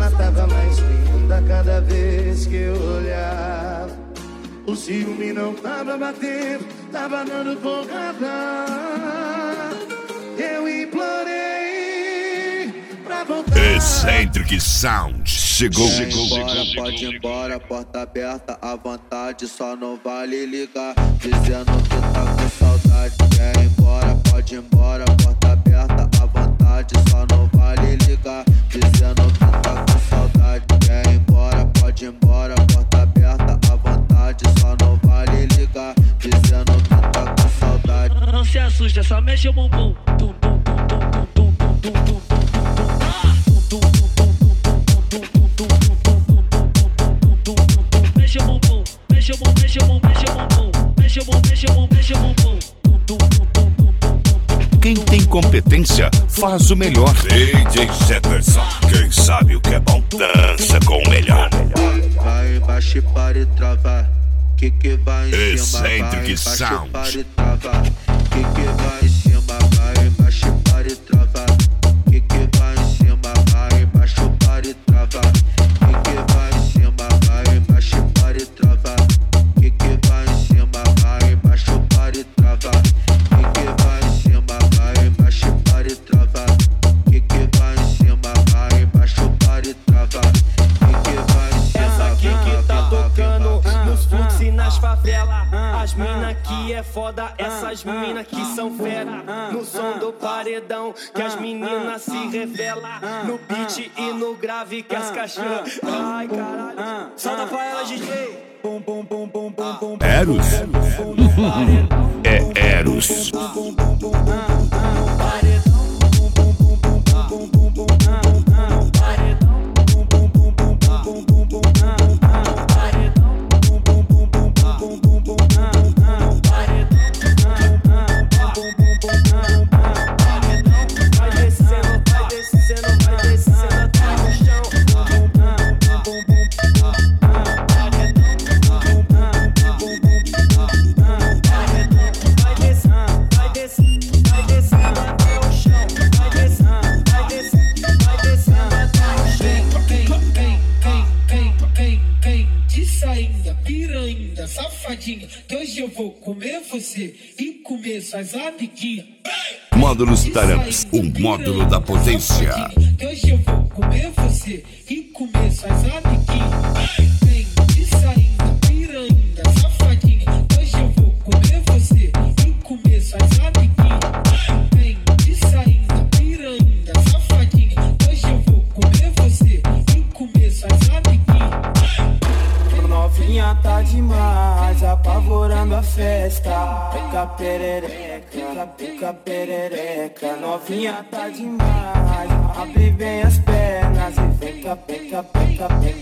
ela tava mais linda cada vez que eu olhava. O ciúme não tava batendo, tava dando porrada. Eu implorei pra voltar. Eccentric Sound chegou. Pode ir embora, porta aberta à vontade, só não vale ligar, dizendo que tá com saudade. Quer ir embora, pode ir embora, porta aberta à vontade, só não vale ligar, dizendo que tá com saudade. Quer ir embora, pode ir embora, porta aberta à vontade, só não vale ligar, dizendo que tá com saudade. Não se assusta, só mexe o bumbum. Mexe o bumbum, mexe o bumbum, mexe o bumbum, mexe o bumbum, mexe o bumbum, mexe o bumbum. Quem tem competência faz o melhor. DJ Jefferson, quem sabe o que é bom, dança com o melhor. Vai embaixo e para e trava, que vai em cima. Vai Eccentric embaixo e Sound. para e trava, que vai em cima. Vai embaixo e para e trava, que vai em cima. Vai embaixo para e trava, que vai em cima. Vai embaixo e para e trava, que vai em cima. Vai embaixo para e trava, que vai em cima. Vai embaixo e para e trava, que vai em cima. Vai embaixo para e trava, que vai em cima. Essa aqui que tá tocando nos fluxos e nas favelas. As mina que é foda, essas mina que são fera. No som do paredão que as meninas se revelam. No beat e no grave que as caixinhas. Ai caralho, solta pra ela, DJ. Pum pum pum pum pum pum. Eros. É Eros. Safadinha, que hoje eu vou comer você e comer suas amiguinhas. Módulos Taramps, o módulo da potência. Que hoje eu vou comer você e comer suas amiguinhas. Vem de sainha, piranha, safadinha. Que hoje eu vou comer você e comer suas amiguinhas. Vem de sainha, piranha, safadinha. Que hoje eu vou comer você e comer suas amiguinhas. Novinha tá demais, apavorando a festa. Pica perereca, pica perereca. Novinha tá demais, abre bem as pernas e vem cá, vem cá, vem cá, vem